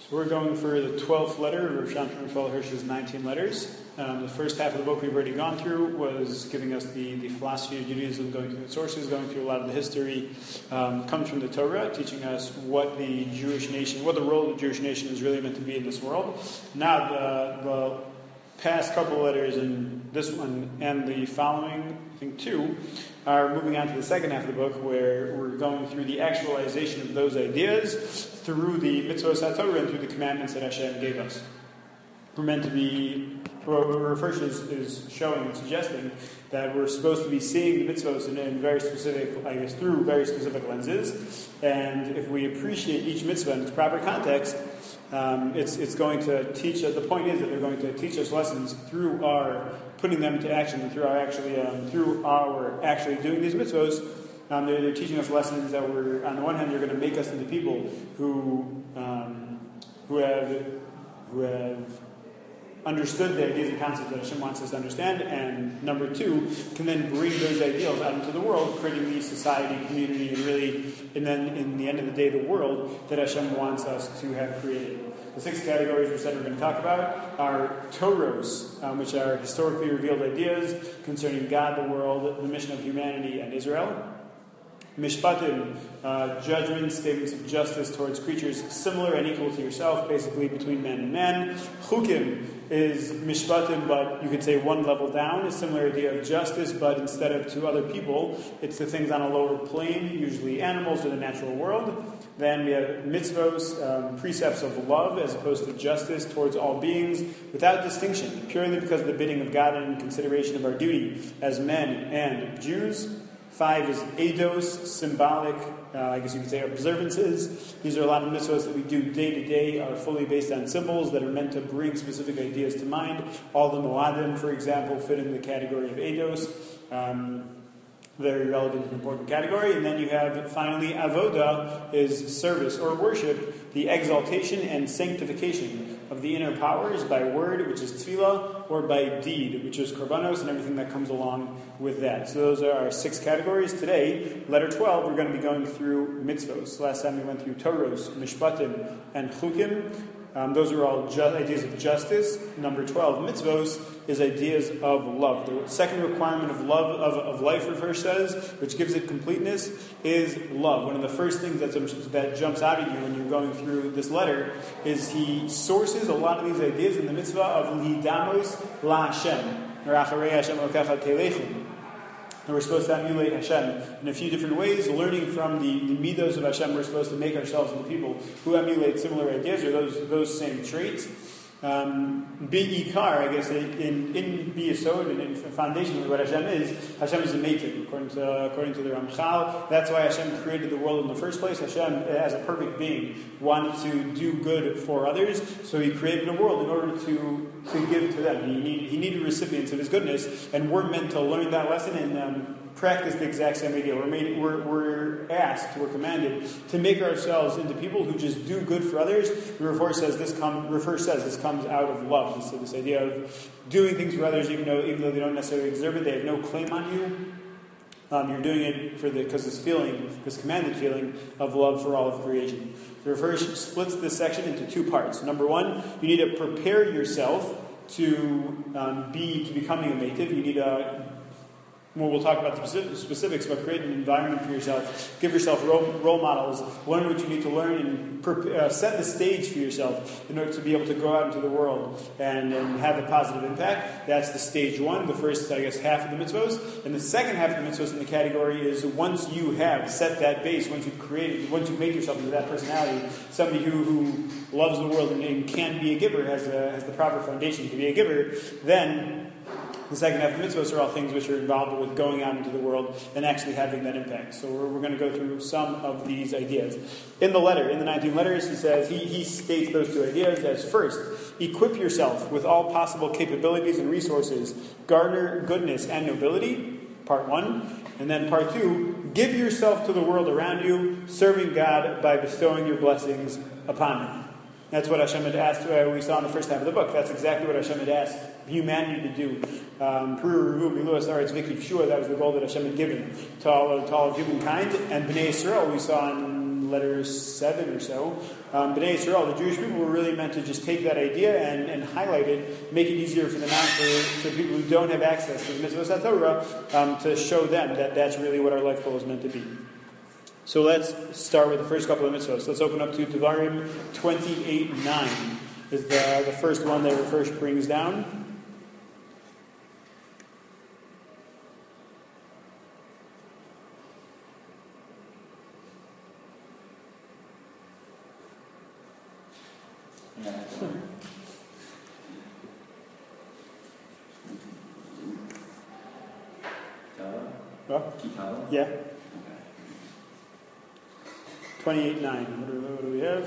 So we're going for the 12th letter of Rav Shamshon Raphael Hirsch's 19 letters. The first half of the book we've already gone through was giving us the philosophy of Judaism, going through the sources, going through a lot of the history. Comes from the Torah, teaching us what the Jewish nation, what the role of the Jewish nation is really meant to be in this world. Now the past couple of letters in this one and the following, I think two, are moving on to the second half of the book, where we're going through the actualization of those ideas through the mitzvot HaTorah and through the commandments that Hashem gave us. We're meant to be, what Rav Hirsch is showing and suggesting, that we're supposed to be seeing the mitzvot in very specific, through very specific lenses, and if we appreciate each mitzvah in its proper context, it's going to teach us. The point is that they're going to teach us lessons through our putting them into action, and through our actually doing these mitzvahs. They're teaching us lessons that we're, on the one hand, they're going to make us into people who have understood the ideas and concepts that Hashem wants us to understand, and number two, can then bring those ideals out into the world, creating the society, community, and then in the end of the day, the world that Hashem wants us to have created. The 6 categories we said we're going to talk about are Toros, which are historically revealed ideas concerning God, the world, the mission of humanity, and Israel. Mishpatim, judgments, statements of justice towards creatures similar and equal to yourself, basically between man and man. Chukim is mishpatim, but you could say one level down, a similar idea of justice, but instead of to other people, it's to things on a lower plane, usually animals or the natural world. Then we have mitzvos, precepts of love as opposed to justice towards all beings, without distinction, purely because of the bidding of God and in consideration of our duty as men and Jews. 5 is eidos, symbolic, you could say observances. These are a lot of mitzvahs that we do day to day, are fully based on symbols that are meant to bring specific ideas to mind. All the moadim, for example, fit in the category of eidos. Very relevant and important category. And then you have, finally, avoda is service or worship, the exaltation and sanctification of the inner powers by word, which is tefillah, or by deed, which is korbanos, and everything that comes along with that. So those are our 6 categories. Today, letter 12, we're going to be going through mitzvos. Last time we went through Toros, mishpatim, and chukim. Those are all ideas of justice. Number 12, mitzvos, is ideas of love. The second requirement of love of life, Rav Hirsch says, which gives it completeness, is love. One of the first things that jumps out at you when you're going through this letter is he sources a lot of these ideas in the mitzvah of lidamos la Hashem, or acharei Hashem lokecha telechim. And we're supposed to emulate Hashem in a few different ways, learning from the midos of Hashem. We're supposed to make ourselves into people who emulate similar ideas or those same traits. Be'ikar, I guess, in B'yesod and in foundation of what Hashem is a meitiv, according to the Ramchal. That's why Hashem created the world in the first place. Hashem, as a perfect being, wanted to do good for others, so He created a world in order to give to them. He needed recipients of His goodness, and we're meant to learn that lesson and practice the exact same idea. We're asked, we're commanded to make ourselves into people who just do good for others. Rav Hirsch says this comes out of love. So this idea of doing things for others, even though they don't necessarily deserve it, they have no claim on you. You're doing it because this commanded feeling of love for all of creation. Rav Hirsch splits this section into 2 parts. Number 1, you need to prepare yourself to becoming a meitiv. You need we'll talk about the specifics, but create an environment for yourself. Give yourself role models. Learn what you need to learn, and set the stage for yourself in order to be able to go out into the world and have a positive impact. That's the stage 1, the first, half of the mitzvos. And the second half of the mitzvos in the category is once you have set that base, once you make yourself into that personality, somebody who loves the world and can be a giver, has the proper foundation to be a giver, then the second half of the mitzvahs are all things which are involved with going out into the world and actually having that impact. So we're going to go through some of these ideas. In the 19 letters, he says, he states those 2 ideas as first, equip yourself with all possible capabilities and resources, garner goodness and nobility, part 1. And then part 2, give yourself to the world around you, serving God by bestowing your blessings upon Him. That's what Hashem had asked, we saw in the first half of the book. That's exactly what Hashem had asked humanity to do. That was the goal that Hashem had given to all of humankind. And Bnei Yisrael, we saw in letter 7 or so. B'nai Yisrael, the Jewish people, were really meant to just take that idea and highlight it, make it easier for the for people who don't have access to the mitzvahs HaTorah, to show them that that's really what our life goal is meant to be. So let's start with the first couple of mitzvahs. Let's open up to Devarim 28:9 is the first one that first brings down. Yeah. 28:9. What do we have?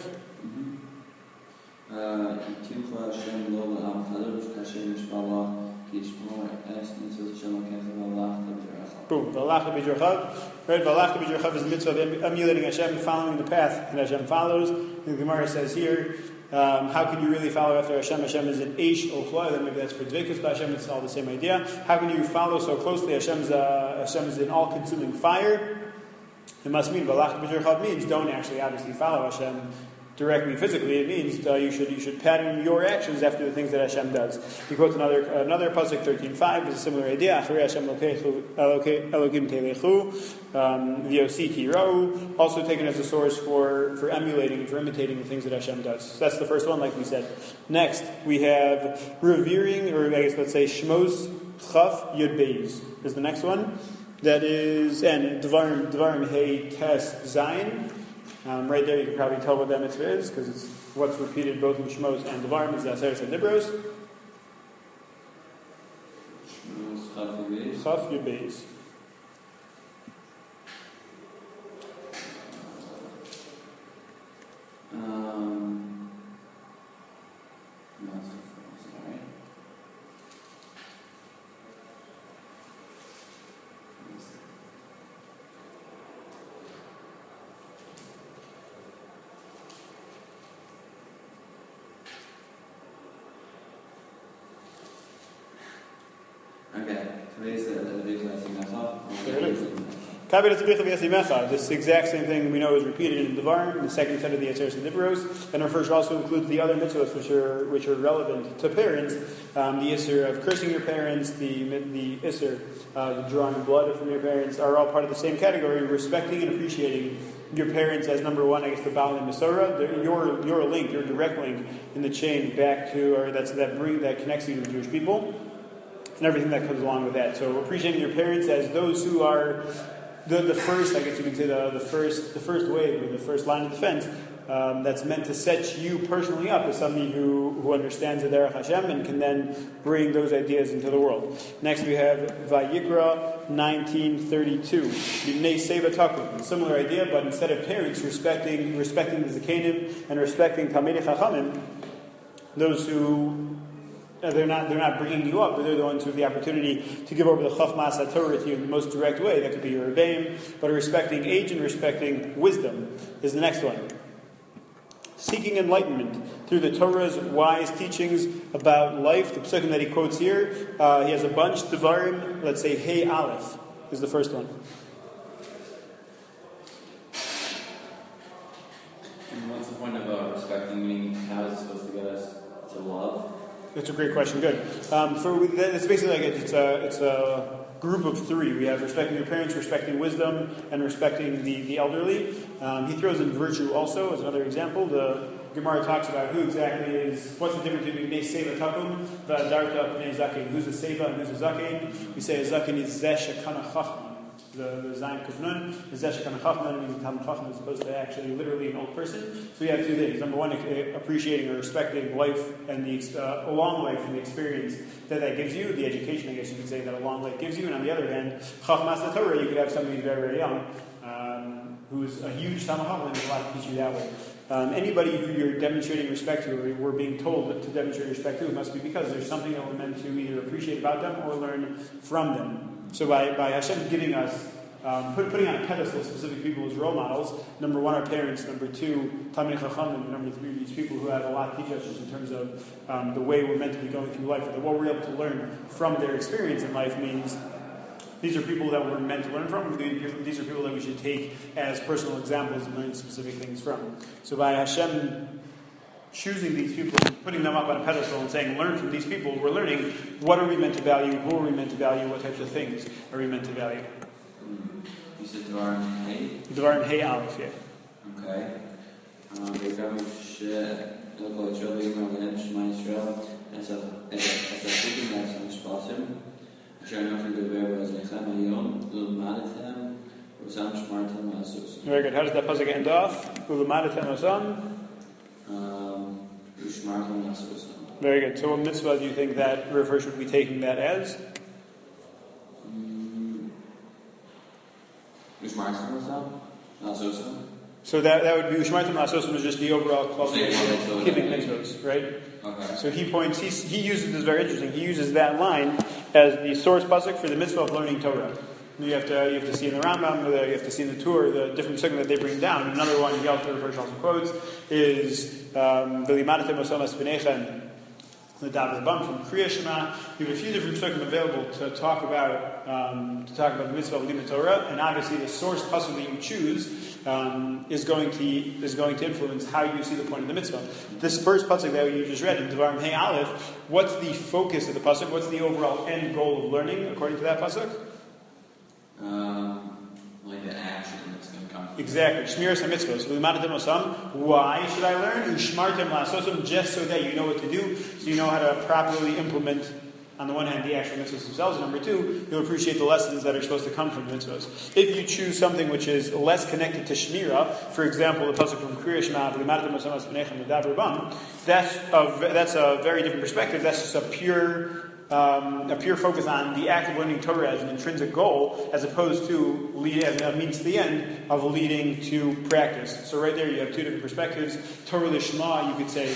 Boom. V'alachta b'dorchav. Right. V'alachta b'dorchav is the mitzvah of emulating Hashem, following the path that Hashem follows. The Gemara says here, how can you really follow after Hashem? Hashem is an eish ochla. Then maybe that's for dveikus b'Hashem. It's all the same idea. How can you follow so closely? Hashem is an all-consuming fire. It must mean v'alachta b'dorchav means don't actually obviously follow Hashem directly physically. It means you should pattern your actions after the things that Hashem does. He quotes another pasuk 13:5 is a similar idea. Acharei Hashem Elokim telechu v'yosi kirau, also taken as a source for emulating and for imitating the things that Hashem does. So that's the first one, like we said. Next we have revering, or I guess let's say Shmos Chaf Yud Beis is the next one. That is, and Devarim Hey Tes Zayin. Right there, you can probably tell what that mitzvah is because it's what's repeated both in Shmos and Devarim is the Aseret HaDibros. Shmos Chaf Yud Beis. This exact same thing we know is repeated in Devarim, the second set of the Aseret HaDibros, and refers also includes the other mitzvahs which are relevant to parents. The Isser of cursing your parents, the Isser of drawing blood from your parents are all part of the same category, respecting and appreciating your parents as number one, I guess the Baal and Masorah, your link, your direct link in the chain back to, or that connects you to the Jewish people, and everything that comes along with that. So appreciating your parents as those who are the first, I guess you could say the first wave, or the first line of defense, that's meant to set you personally up as somebody who understands the Derech Hashem and can then bring those ideas into the world. Next we have Vayikra 19:32. B'nei Seva Takum. Similar idea, but instead of parents respecting the Zakanim and respecting Talmidei Chachamim, those who they're not bringing you up, but they're the ones who have the opportunity to give over the Chachmas HaTorah to you in the most direct way. That could be your Rebbeim, but respecting age and respecting wisdom is the next one. Seeking enlightenment through the Torah's wise teachings about life. The psukim that he quotes here, he has a bunch. Devarim, let's say Hey Aleph is the first one. And what's the point of respecting? Meaning, how is it supposed to get us to love? That's a great question. Good. It's basically like it's a group of three. We have respecting your parents, respecting wisdom, and respecting the elderly. He throws in virtue also as another example. The Gemara talks about what's the difference between Bnei Seva Takum, V'adarta Bnei Zaken. Who's a Seva and who's a Zaken? We say a Zaken is Zeh Shekana Chachma. The Zayin Kufnun, the Zeh Shekana Chachma means Talmid Chacham as opposed to actually literally an old person. So we have two things. Number one, appreciating or respecting life and a long life and the experience that gives you, the education, I guess you could say, that a long life gives you. And on the other hand, Chachmas HaTorah, you could have somebody who's very, very young, who's a huge Talmid Chacham and there's a lot to teach you that way. Anybody who you're demonstrating respect to, or we're being told to demonstrate respect to, it must be because there's something that we're meant to either appreciate about them or learn from them. So by Hashem giving us, putting on a pedestal specific people as role models, number one, our parents, number two, Talmidei Chachamim, and number three, these people who have a lot to teach us just in terms of the way we're meant to be going through life, and what we're able to learn from their experience in life means These are people that we're meant to learn from. These are people that we should take as personal examples and learn specific things from. So by Hashem choosing these people, putting them up on a pedestal and saying, learn from these people, we're learning what are we meant to value, who are we meant to value, what types of things are we meant to value. You said Devarim Hey? Devarim Hey Aleph, yeah. Okay. וגם שלא כל ישראל יאמר להם שמע ישראל את הפסוקים לעצמם משפטים אשר אנחנו נדבר באוזניכם היום ולמדתם ושם שמרתם לעשותם. Very good. How does that pasuk end off? ולמדתם osam? ושמרתם לעשותם. Very good. So what mitzvah do you think that Rav should be taking that as? ושמרתם לעשותם? So that would be Ushmartim La'asosim is just the overall club keeping mitzvahs, right? Okay. So he uses this very interesting. He uses that line as the source pasuk for the mitzvah of learning Torah. You have to see in the Rambam, you have to see in the Tur, the different psukim that they bring down. Another one Yalta Rav also quotes is V'limadatem osam espinechem the Davar Bam from Kriya Shema. We have a few different psukim available to talk about the mitzvah of Limud Torah, and obviously the source pasuk that you choose is going to influence how you see the point of the mitzvah. This first pasuk that you just read in Devarim Hey Aleph, what's the focus of the pasuk? What's the overall end goal of learning according to that pasuk? Like the action that's going to come. Exactly. Shmiras HaMitzvos. V'limadatem osam. Why should I learn? Ushmartem la'asosim, just so that you know what to do, so you know how to properly implement, on the one hand, the actual mitzvahs themselves, and number two, you'll appreciate the lessons that are supposed to come from the mitzvahs. If you choose something which is less connected to Shmira, for example, the pasuk from Kriya Shema, V'limadatem osam espinechem the Davar Bam, that's a very different perspective. That's just a pure focus on the act of learning Torah as an intrinsic goal, as opposed to as a means to the end of leading to practice. So right there you have two different perspectives. Torah Lishma, you could say,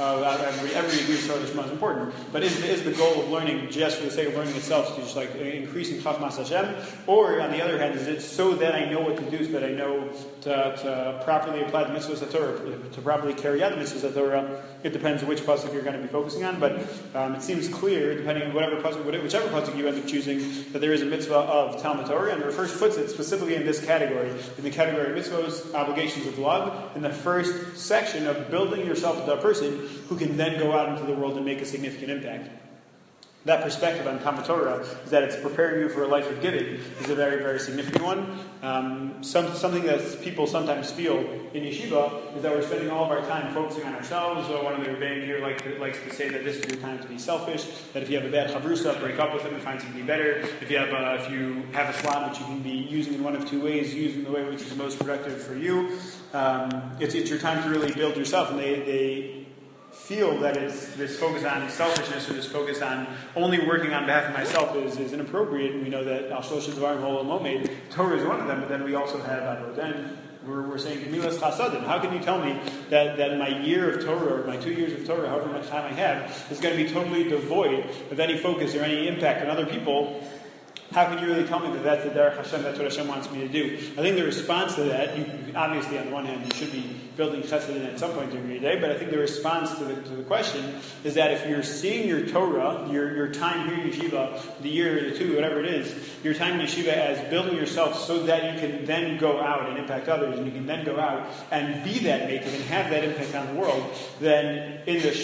every agrees Torah Lishma is important, but is the goal of learning just for the sake of learning itself, to just like increasing Chachmas Hashem? Or on the other hand, is it so that I know what to do, so that I know to properly apply the mitzvahs of Torah, to properly carry out the mitzvahs of Torah? It depends which pasuk you're going to be focusing on, but it seems clear, depending on whichever pasuk you end up choosing, that there is a mitzvah of Talmud Torah, and the first puts it specifically in this category, in the category of mitzvahs, obligations of love, in the first section of building yourself into a person who can then go out into the world and make a significant impact. That perspective on Talmud Torah is that it's preparing you for a life of giving is a very, very significant one. Something that people sometimes feel in yeshiva is that we're spending all of our time focusing on ourselves. One of the Rebbeim here likes to say that this is your time to be selfish, that if you have a bad chavrusa, break up with them and find something better. If you have a slot which you can be using in one of two ways, use in the way which is most productive for you. It's your time to really build yourself, and they feel that this focus on selfishness or this focus on only working on behalf of myself is inappropriate, and we know that Al Shlosh Dvarim Hol Momed, Torah is one of them, but then we also have Avodah. We're saying Gemilas Chasadim. How can you tell me that my year of Torah, or my 2 years of Torah, however much time I have, is going to be totally devoid of any focus or any impact on other people? How can you really tell me that that's the Derech Hashem, that's what Hashem wants me to do? I think the response to that, obviously on the one hand, you should be building chesed at some point during your day, but I think the response to the question is that if you're seeing your Torah, your time here in yeshiva, the year or the two, whatever it is, your time in yeshiva as building yourself so that you can then go out and impact others, and you can then go out and be that maker and have that impact on the world, then in the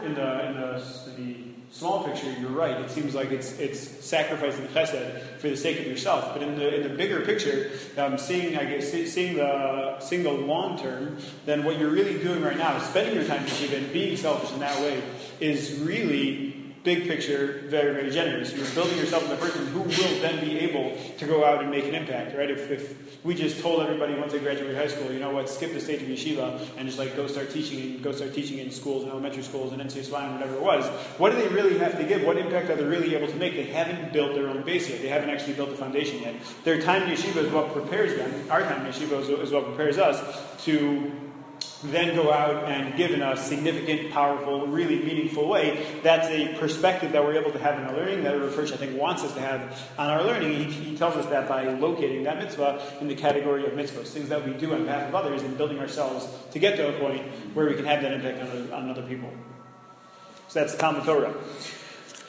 small picture, you're right. It seems like it's sacrificing chesed for the sake of yourself. But in the bigger picture, seeing the long term, then what you're really doing right now is spending your time in yeshiva and being selfish in that way is really, big picture, very, very generous. You're building yourself into a person who will then be able to go out and make an impact, right? If we just told everybody once they graduate high school, you know what, skip the stage of yeshiva and just go start teaching in schools and elementary schools and NCSY and whatever it was, what do they really have to give? What impact are they really able to make? They haven't built their own base yet. They haven't actually built the foundation yet. Their time in yeshiva is what prepares them. Our time in yeshiva is what prepares us to then go out and give in a significant, powerful, really meaningful way. That's a perspective that we're able to have in our learning, that Rav Hirsch, I think, wants us to have on our learning. He tells us that by locating that mitzvah in the category of mitzvahs, things that we do on behalf of others and building ourselves to get to a point where we can have that impact on other people. So that's Talmud Torah.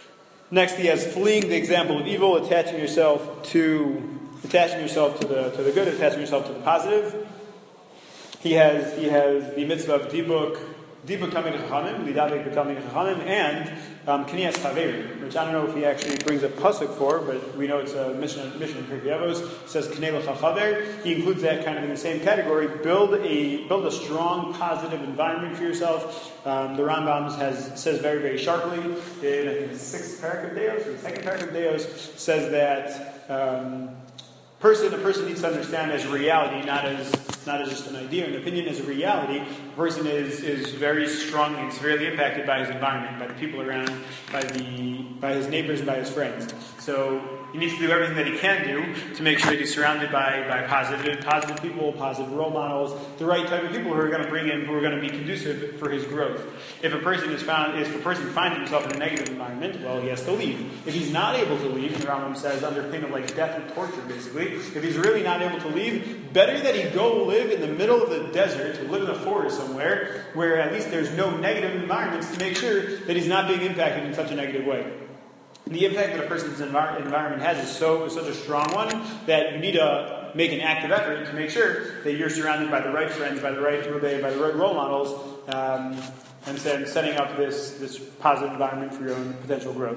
Next, he has fleeing the example of evil, attaching yourself to the good, attaching yourself to the positive. He has the mitzvah of dibuk tamid chachamim, lidavek b'tamid chachamim, and k'niyas chaverim, which I don't know if he actually brings a pasuk for, but we know it's a mission in Pirkei Avos. It says k'nei l'cha chaver. He includes that kind of in the same category. Build a strong, positive environment for yourself. The Rambam says very, very sharply in I think the 6th parak of Deos, or the 2nd parak of Deos, says that a person needs to understand as reality, not as just an idea, an opinion, as a reality. A person is very strongly and severely impacted by his environment, by the people around, by his neighbors, and by his friends. So he needs to do everything that he can do to make sure that he's surrounded by positive people, positive role models, the right type of people who are going to bring in, who are going to be conducive for his growth. If a person finds himself in a negative environment, well, he has to leave. If he's not able to leave, and the Rambam says under pain of death and torture, basically, if he's really not able to leave, better that he go live in the middle of the desert, to live in a forest somewhere, where at least there's no negative environments, to make sure that he's not being impacted in such a negative way. The impact that a person's environment has is such a strong one that you need to make an active effort to make sure that you're surrounded by the right friends, by the right role models, and setting up this positive environment for your own potential growth.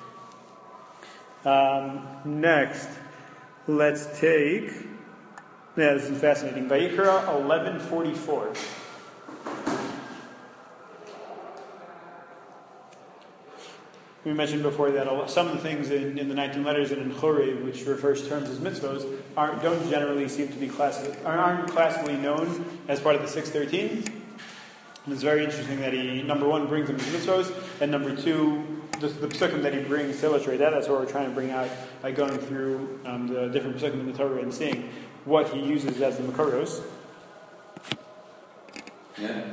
Next, let's take. Yeah, this is fascinating. Vayikra 11:44. We mentioned before that some of the things in the 19 letters and in Chorev, which refers terms as mitzvos, don't generally seem to be aren't classically known as part of the 613. And it's very interesting that he, number one, brings them as mitzvos, and number two, the psukim that he brings to illustrate that. That's what we're trying to bring out by going through the different psukim in the Torah and seeing what he uses as the makaros. Yeah.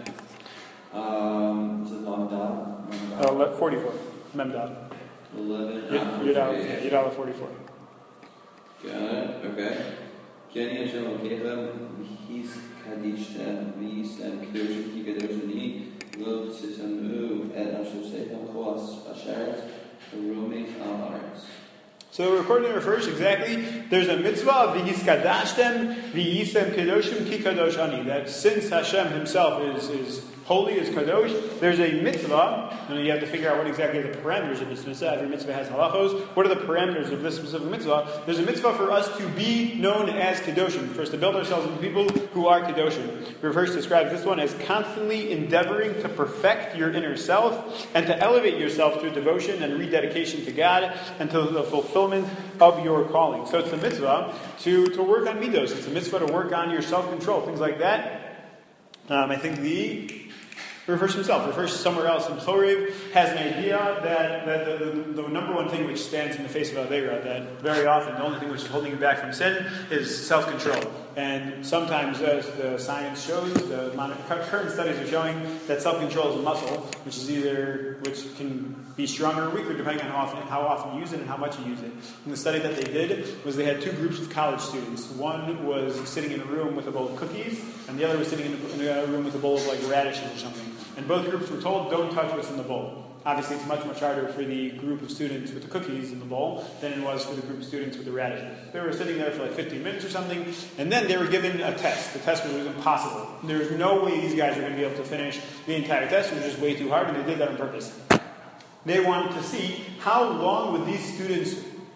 This is Memdad. 44. Memdad. 11. Yudala 44. Got it. Okay. Kenny Hashem Okechem V'his Kadishtem V'yisem Kedoshim Ki Kedoshini Lo Tzitzamu Et Asher Seichem Chos Asheres Aromes Al Haaretz. So according to refers exactly, there's a mitzvah of V'his Kadashtem V'yisem Kedoshim Ki Kadosh Ani, that since Hashem himself is holy, is kadosh, there's a mitzvah, and you have to figure out what exactly are the parameters of this mitzvah. Every mitzvah has halachos. What are the parameters of this specific mitzvah? There's a mitzvah for us to be known as kadoshim, for us to build ourselves into people who are kadoshim. The verse describes this one as constantly endeavoring to perfect your inner self and to elevate yourself through devotion and rededication to God and to the fulfillment of your calling. So it's a mitzvah to work on midos. It's a mitzvah to work on your self-control, things like that. I think refers to himself, refers to somewhere else in Chorev, has an idea that the number one thing which stands in the face of Aveira, that very often the only thing which is holding you back from sin is self-control. And sometimes, as the science shows, the current studies are showing that self-control is a muscle, which can be stronger or weaker depending on how often you use it and how much you use it. And the study that they did was they had two groups of college students. One was sitting in a room with a bowl of cookies, and the other was sitting in a room with a bowl of radishes or something. And both groups were told, don't touch what's in the bowl. Obviously, it's much, much harder for the group of students with the cookies in the bowl than it was for the group of students with the radishes. They were sitting there for 15 minutes or something, and then they were given a test. The test was impossible. There was no way these guys were going to be able to finish the entire test. It was just way too hard, and they did that on purpose. They wanted to see how long would these students,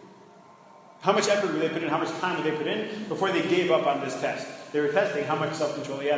how much effort would they put in, how much time would they put in before they gave up on this test. They were testing how much self-control they had,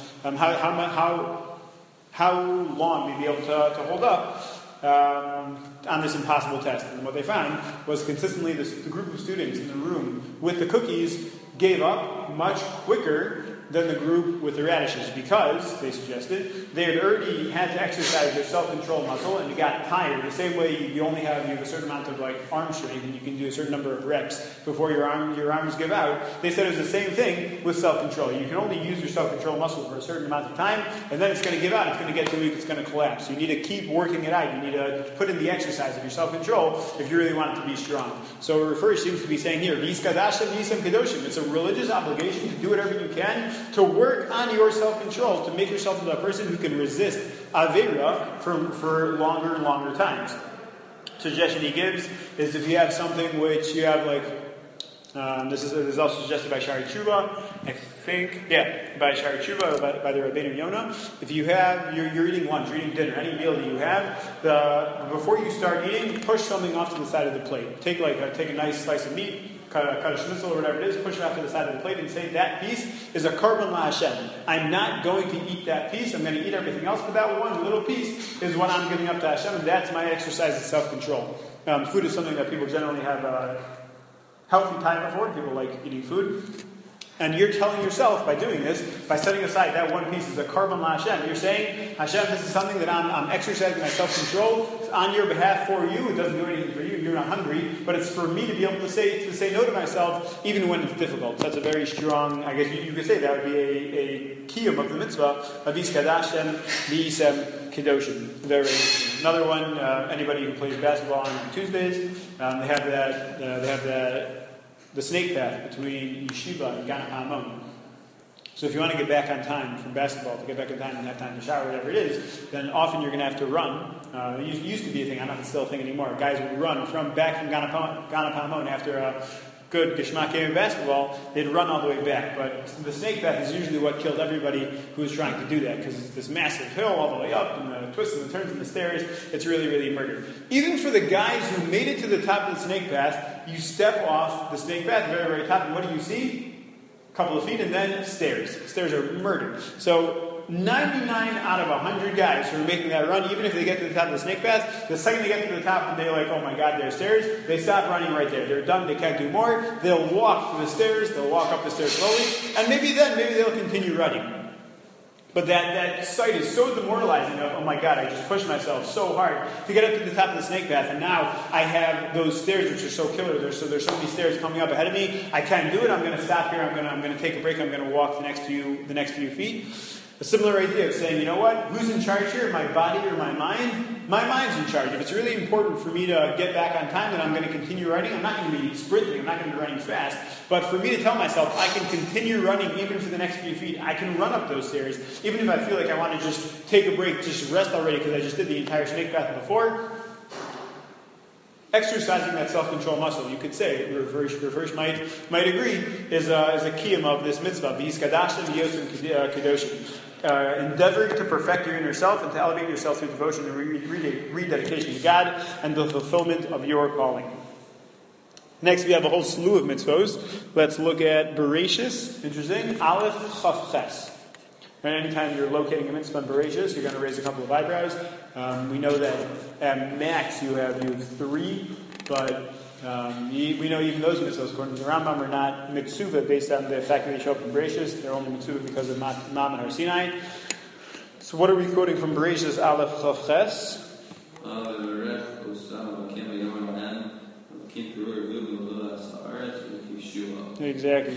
how long they'd be able to hold up on this impossible test. And what they found was consistently the group of students in the room with the cookies gave up much quicker than the group with the radishes, because, they suggested, they had already had to exercise their self-control muscle and you got tired. The same way you have a certain amount of arm strength and you can do a certain number of reps before your arms give out. They said it was the same thing with self-control. You can only use your self-control muscle for a certain amount of time, and then it's going to give out, it's going to get too weak, it's going to collapse. You need to keep working it out. You need to put in the exercise of your self-control if you really want it to be strong. So Refer seems to be saying here, it's a religious obligation to do whatever you can to work on your self-control, to make yourself into a person who can resist Aveira for longer and longer times. suggestion he gives is if you have something which you have like, this is also suggested by Shari Tshuva, I think, by Shari Tshuva, by the Rabbeinu Yonah. If you have, you're eating lunch, you're eating dinner, any meal that you have, before you start eating, push something off to the side of the plate. Take a nice slice of meat, cut a schnitzel or whatever it is, push it off to the side of the plate and say, that piece is a korban LaHashem. I'm not going to eat that piece, I'm going to eat everything else, but that one little piece is what I'm giving up to Hashem, and that's my exercise of self-control. Food is something that people generally have healthy time for. People like eating food. And you're telling yourself, by doing this, by setting aside that one piece as a korban LaHashem, you're saying, Hashem, this is something that I'm exercising my self-control. It's on your behalf for you. It doesn't do anything for you. You're not hungry. But it's for me to be able to say no to myself, even when it's difficult. So that's a very strong, I guess you could say that would be a kiyum of the mitzvah, of Iskadashem, V'isem Kedoshim. Another one, anybody who plays basketball on Tuesdays, they have the snake path between Yeshiva and Gana Pa'amon. So if you want to get back on time from basketball, to get back on time and have time to shower, whatever it is, then often you're going to have to run. It used to be a thing, I don't know if it's still a thing anymore. Guys would run back from Gana Pa'amon after a good Geshmak game of basketball, they'd run all the way back. But the snake path is usually what killed everybody who was trying to do that, because it's this massive hill all the way up, and the twists and the turns and the stairs. It's really, really murder. Even for the guys who made it to the top of the snake path, you step off the snake path, very, very top, and what do you see? A couple of feet, and then stairs. Stairs are murder. So 99 out of 100 guys who are making that run, even if they get to the top of the snake path, the second they get to the top and they're like, oh my God, there's stairs, they stop running right there. They're done, they can't do more. They'll walk the stairs, they'll walk up the stairs slowly, and maybe they'll continue running. But that sight is so demoralizing of, oh my God, I just pushed myself so hard to get up to the top of the snake path, and now I have those stairs which are so killer. There's so many stairs coming up ahead of me. I can't do it. I'm going to stop here. I'm going to take a break. I'm going to walk the next few feet. A similar idea of saying, you know what? Who's in charge here? My body or my mind? My mind's in charge. If it's really important for me to get back on time, then I'm going to continue running. I'm not going to be sprinting. I'm not going to be running fast. But for me to tell myself I can continue running even for the next few feet, I can run up those stairs, even if I feel like I want to just take a break, just rest already because I just did the entire snake path before. Exercising that self-control muscle, you could say, Reverse might agree, is a kiyum of this mitzvah. V'yiskadashtem v'yosem kedoshim. Endeavor to perfect your inner self and to elevate yourself through devotion and rededication to God and the fulfillment of your calling. Next, we have a whole slew of mitzvos. Let's look at Bereshis. Interesting. Aleph Chaf Ches. And anytime you're locating a mitzvah in Bereshis, you're going to raise a couple of eyebrows. We know that at max you have 3, but we know even those mitzvahs, according to the Rambam, are not mitzvah based on the fact that they show up in Bereshis. They're only mitzvah because of Mam and Har Sinai. So what are we quoting from Bereshis Aleph Chaf Ches? Exactly.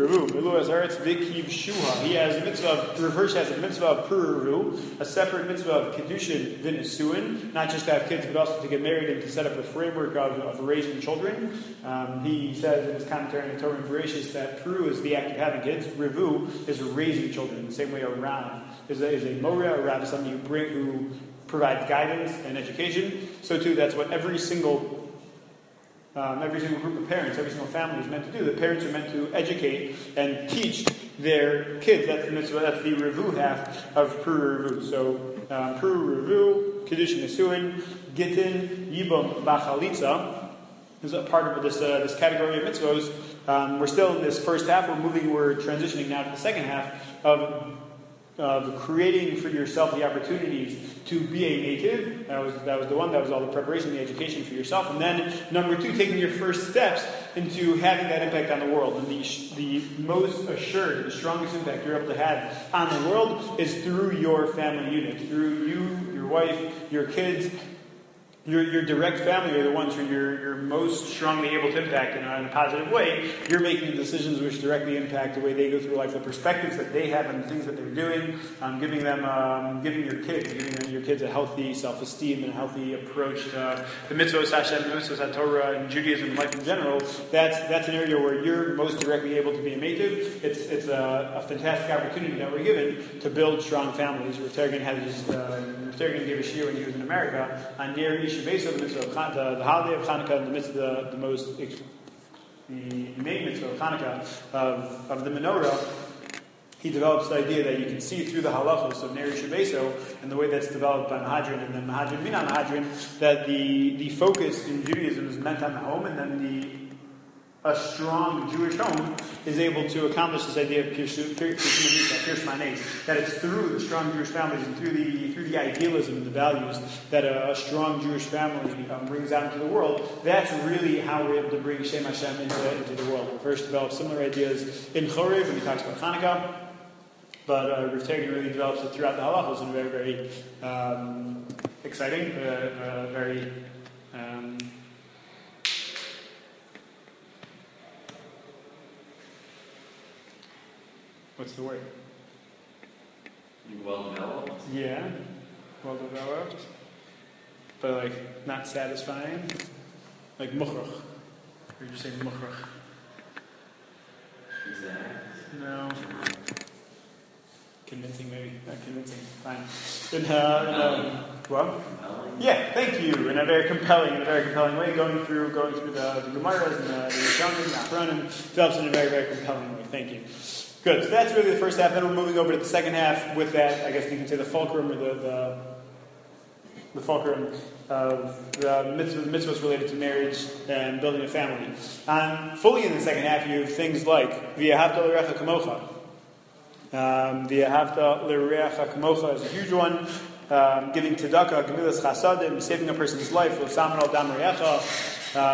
He has a mitzvah of, Rav Hirsch has a mitzvah of Puraru, a separate mitzvah of Kedushin V'Nisuin, not just to have kids, but also to get married and to set up a framework of raising children. He says in his commentary on the Torah and Bereshis that Puru is the act of having kids, Revu is raising children, the same way a Rav is a Moreh, a Rav is somebody who provides guidance and education. So too, that's what every single group of parents, every single family is meant to do. The parents are meant to educate and teach their kids. That's the mitzvah, that's the Revu half of Puru Revu. So, Puru Revu, Kedushin Nisuin, Gittin, Yibam, Bachalitza is a part of this category of mitzvahs. We're still in this first half. We're transitioning now to the second half of creating for yourself the opportunities to be a native. That was the one. That was all the preparation, the education for yourself. And then number 2, taking your first steps into having that impact on the world. And the most assured, the strongest impact you're able to have on the world is through your family unit, through you, your wife, your kids. Your direct family are the ones who you're most strongly able to impact in a positive way. You're making decisions which directly impact the way they go through life, the perspectives that they have and the things that they're doing, giving your kids a healthy self-esteem and a healthy approach to the mitzvos Hashem, the mitzvos Torah, and Judaism and life in general. That's an area where you're most directly able to be a native. It's a fantastic opportunity that we're given to build strong families. Rav Tergen gave a shiur when he was in America on Ner Ish Shabbat, the mitzvah of the holiday of Hanukkah, the mitzvah, the main mitzvah of Hanukkah of the menorah, he develops the idea that you can see through the halachos of Neri Shebeso and the way that's developed by Mahadrin and then Mahadrin Mina Mahadrin, that the focus in Judaism is meant on the home, and then a strong Jewish home is able to accomplish this idea of Pirsh Manes, that it's through the strong Jewish families and through the idealism and the values that a strong Jewish family brings out into the world. That's really how we're able to bring Shem Hashem into the world. We first developed similar ideas in Chorev when he talks about Hanukkah, but Rav Tegan really develops it throughout the halachos in a very, very exciting, very what's the word? Well developed? Yeah, well developed, but like not satisfying, like mukhrach. Or you just say mukhrach? Exactly. No. Convincing, maybe. Not convincing. Fine. What? Compelling? Yeah, thank you. In a very compelling way, going through the Gemaras and the Rishonim, the Achronim, develops in a very, very compelling way. Thank you. Good. So that's really the first half. Then we're moving over to the second half with that, I guess you can say the fulcrum, or the fulcrum of the mitzvahs related to marriage and building a family. And fully in the second half, you have things like V'yahavta l'recha kamocha. V'yahavta l'recha kamocha is a huge one. Giving tzedakah, gemilas chasadim, saving a person's life, l'saman al dam re'echa.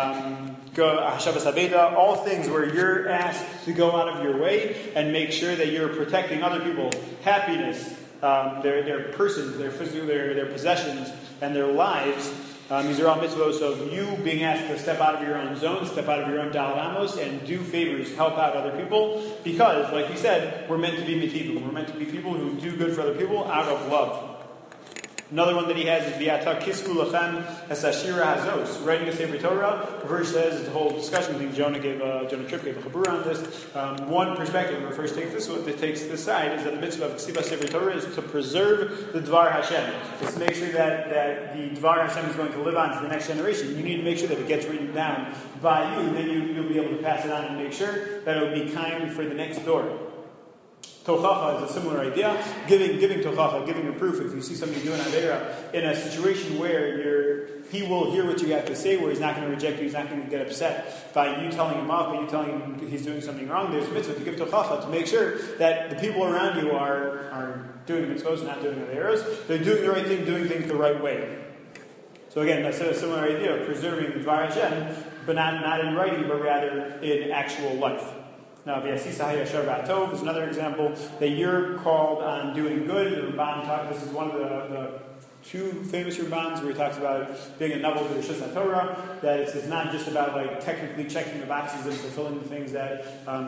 All things where you're asked to go out of your way and make sure that you're protecting other people's happiness, their persons, their physical, their possessions, and their lives. These are all mitzvahs of you being asked to step out of your own zone, step out of your own dalamos, and do favors, help out other people. Because, like he said, we're meant to be mitivim. We're meant to be people who do good for other people out of love. Another one that he has is V'yata kisku lachem esashira hazos. Writing a Sefer Torah, the verse says, the whole discussion, I think Jonah Tripp gave a chabura on this. One perspective, when we first take this side, is that the mitzvah of Ksiva Sefer Torah is to preserve the Dvar Hashem. It's to make sure that the Dvar Hashem is going to live on to the next generation. You need to make sure that it gets written down by you, and then you'll be able to pass it on and make sure that it will be kind for the next door. Tochacha is a similar idea. Giving tochacha, giving a proof. If you see somebody doing Aveira in a situation where he will hear what you have to say, where he's not going to reject you, he's not going to get upset by you telling him off, by you telling him he's doing something wrong, there's a mitzvah to give tochacha to make sure that the people around you are doing mitzvahs, not doing Aveiros. They're doing the right thing, doing things the right way. So again, that's a similar idea of preserving the Dvar Hashem, but not in writing, but rather in actual life. Now, V'yasisa hayashar v'atov is another example that you're called on doing good. The Ramban this is one of the two famous Rabbans where he talks about being a novel to the Rishus HaTorah, that it's not just about like technically checking the boxes and fulfilling the things that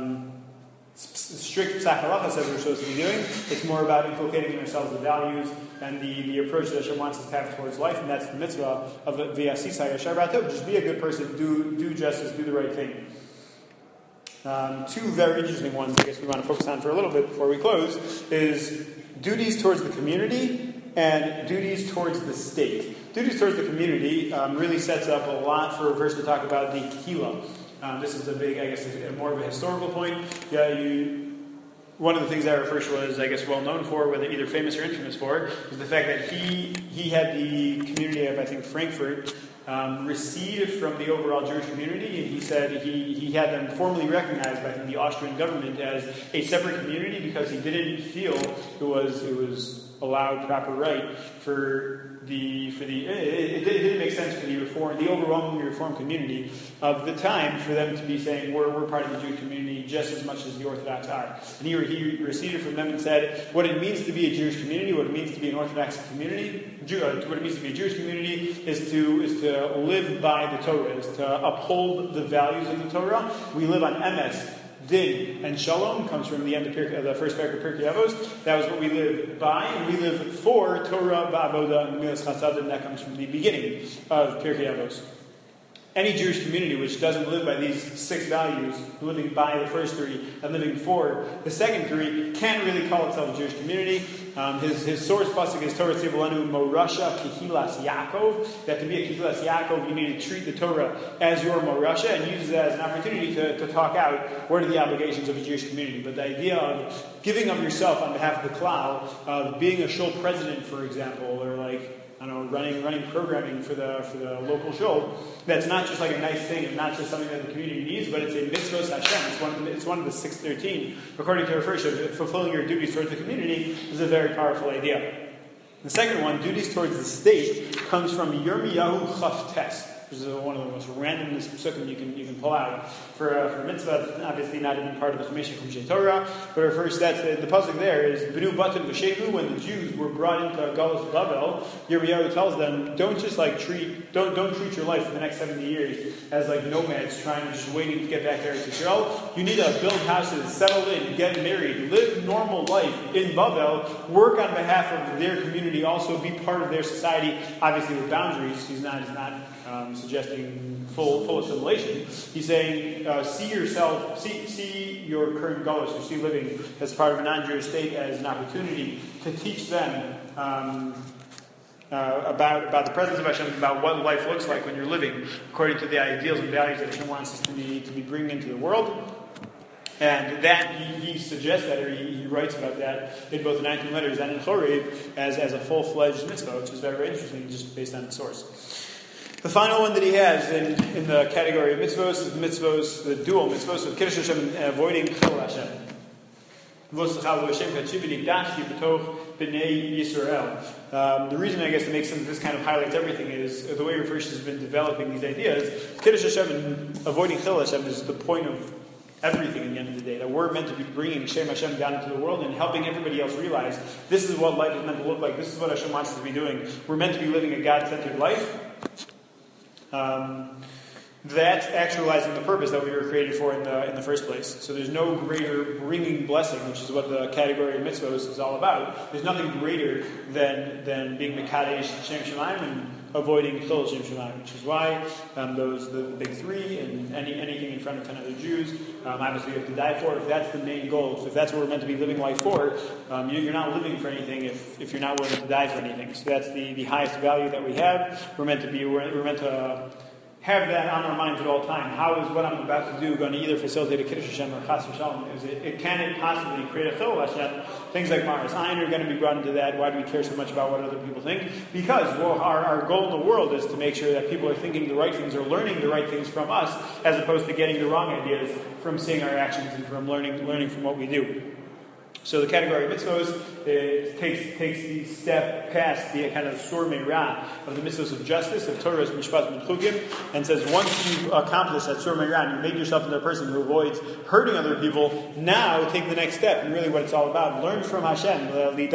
strict Psach Halacha says we're supposed to be doing. It's more about inculcating in ourselves the values and the approach that Hashem wants us to have towards life, and that's the mitzvah of V'yasisa hayashar v'atov. Just be a good person, do justice, do the right thing. Two very interesting ones I guess we want to focus on for a little bit before we close is duties towards the community and duties towards the state. Duties towards the community really sets up a lot for a verse to talk about the Kehila. This is a big, I guess, more of a historical point. One of the things that Rav Hirsch was, I guess, well known for, whether either famous or infamous for, is the fact that he had the community of, I think, Frankfurt recede from the overall Jewish community, and he said he had them formally recognized by the Austrian government as a separate community because he didn't feel it was allowed proper right it didn't make sense for the overwhelmingly reform community of the time for them to be saying we're part of the Jewish community just as much as the Orthodox are. And he receded from them and said what it means to be a Jewish community, what it means to be an Orthodox community, what it means to be a Jewish community is to live by the Torah, is to uphold the values of the Torah. We live on emes, din, and shalom comes from the end of the first paragraph of Pirkei Avos. That was what we live by, and we live for Torah, Ba'avoda, and Milas Chasadim. That comes from the beginning of Pirkei Avos. any Jewish community which doesn't live by these 6 values, living by the first 3 and living for the second 3, can't really call itself a Jewish community. His source pasuk is Torah Tzivolenu Morasha Kehilas Yaakov. That to be a Kehilas Yaakov, you need to treat the Torah as your Morasha, and uses it as an opportunity to talk out what are the obligations of a Jewish community. But the idea of giving of yourself on behalf of the Klal, of being a shul president, for example, or running programming for the local shul, that's not just like a nice thing, and not just something that the community needs, but it's a mitzvos Hashem. It's one of the 613, according to Rav Hirsch, fulfilling your duties towards the community is a very powerful idea. The second one, duties towards the state, comes from Yirmiyahu Chaf Tes, which is one of the most randomest psukim you can pull out for a mitzvah. Obviously, not even part of the Chamisha Chumshei Torah. But first, that's the pasuk there is B'nu Batim V'Shevu. When the Jews were brought into Galus Bavel, Yirmiyahu tells them, don't just treat your life for the next 70 years as like nomads just waiting to get back there to Israel. You need to build houses, settle in, get married, live normal life in Bavel, work on behalf of their community, also be part of their society, obviously with boundaries. He's not suggesting full assimilation. He's saying, see your current galus, or see living as part of a non-Jewish state as an opportunity to teach them about the presence of Hashem, about what life looks like when you're living according to the ideals and values that Hashem wants us to be bringing into the world. And that he suggests that, or he writes about that in both the 19 letters and in Chorev as a full-fledged mitzvah, which is very, very interesting, just based on the source. The final one that he has in the category of mitzvos is the dual mitzvos of Kiddush Hashem and avoiding Chil Hashem. The reason, I guess, that makes this kind of highlights everything is the way Rav Hirsch has been developing these ideas. Kiddush Hashem and avoiding Chil Hashem is the point of everything at the end of the day. That we're meant to be bringing Shem Hashem down into the world and helping everybody else realize this is what life is meant to look like. This is what Hashem wants us to be doing. We're meant to be living a God-centered life. That's actualizing the purpose that we were created for in the first place. So there's no greater bringing blessing, which is what the category of mitzvos is all about. There's nothing greater than being Mekadesh Shem Shemaim and avoiding Chil Shem Shemaim, which is why the big 3 and anything in front of 10 other Jews, obviously you have to die for. If that's the main goal, if that's what we're meant to be living life for, you're not living for anything if you're not willing to die for anything. So that's the highest value that we have. We're meant to have that on our minds at all times. How is what I'm about to do going to either facilitate a Kiddush Hashem or Chas v'Shalom? Can it possibly create a Chil Hashem? Things like Maras Ayin are going to be brought into that. Why do we care so much about what other people think? Because our goal in the world is to make sure that people are thinking the right things or learning the right things from us, as opposed to getting the wrong ideas from seeing our actions and from learning from what we do. So the category of mitzvos takes the step past the kind of Sur Meirah of the mitzvos of justice, of Torahs, Mishpat, and Chugim, and says once you've accomplished that Sur Meirah and you've made yourself into a person who avoids hurting other people, now take the next step, and really what it's all about. Learn from Hashem. Learn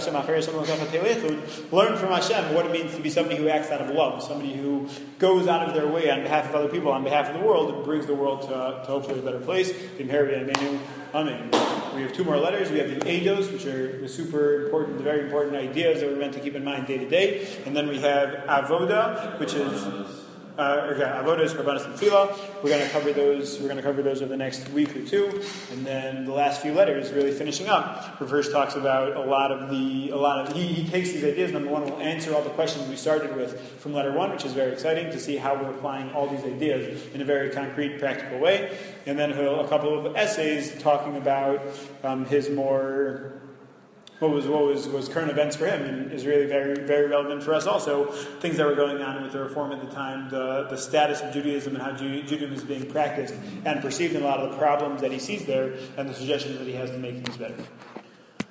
from Hashem what it means to be somebody who acts out of love, somebody who goes out of their way on behalf of other people, on behalf of the world, and brings the world to hopefully a better place. Amen. We have 2 more letters. We have the Eidos, which are the very important ideas that we're meant to keep in mind day to day. And then we have Avoda, which is Avoda is Karbanos and Tefillah. We're going to cover those over the next week or 2, and then the last few letters really finishing up. Rav Hirsch talks about he takes these ideas. Number 1, will answer all the questions we started with from letter 1, which is very exciting to see how we're applying all these ideas in a very concrete, practical way. And then a couple of essays talking about his more what was current events for him, and is really very, very relevant for us also. Things that were going on with the Reform at the time, the status of Judaism and how Judaism is being practiced and perceived, and a lot of the problems that he sees there, and the suggestions that he has to make things better.